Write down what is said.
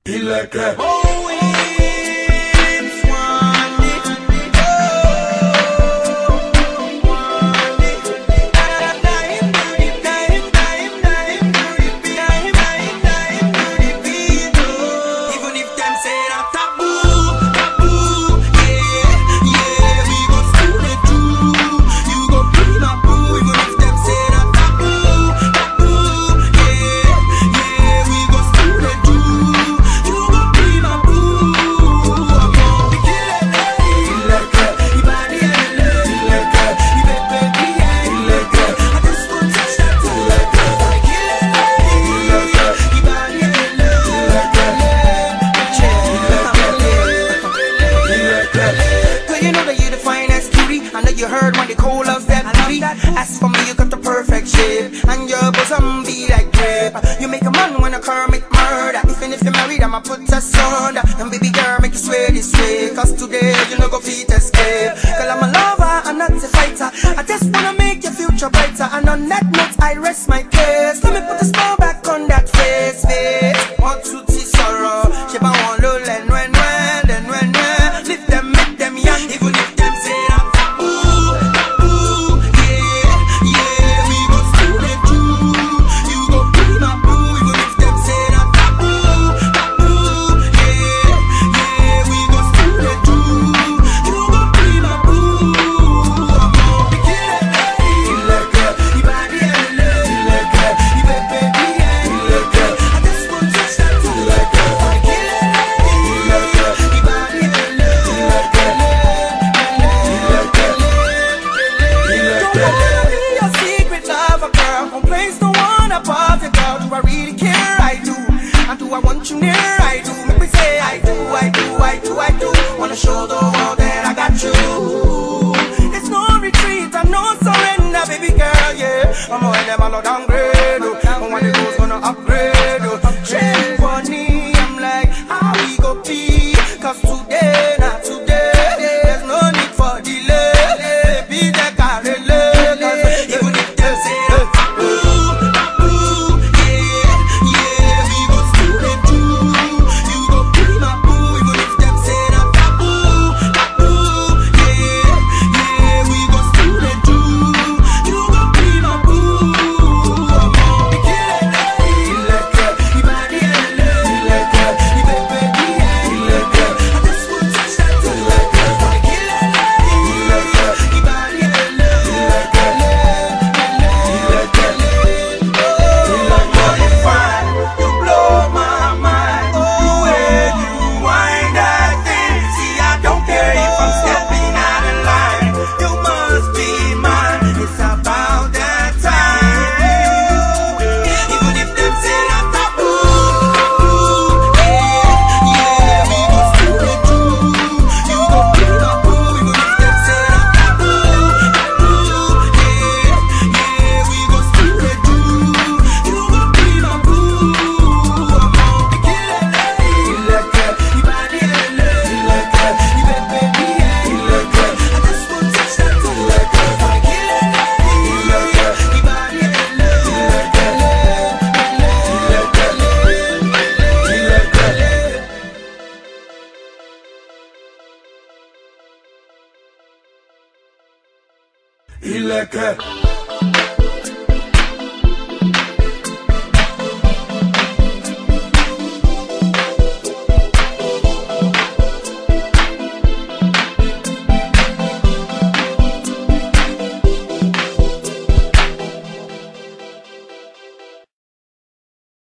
Ileke. You heard when they call us that beauty. As for me, you got the perfect shape, and your bosom be like grape. You make a man wanna commit murder. Even if you're married, I'ma put us under. And baby girl, make you swear this way, cause today you know go feet escape. Girl, I'm a lover, I'm not a fighter. I just wanna make your future brighter. And on that note, I rest my case. Let me put a smile back on that face. Want to see sorrow. She want low and when, lift them, make them young. Even if them say wanna show the world that I got you. It's no retreat and no surrender, baby girl, yeah. I'm away them all downgrade, and when it goes gonna upgrade, change funny, I'm like, how we go be? Cause today, not today, there's no need for delay. Baby, they got relay, even if they say Ileke.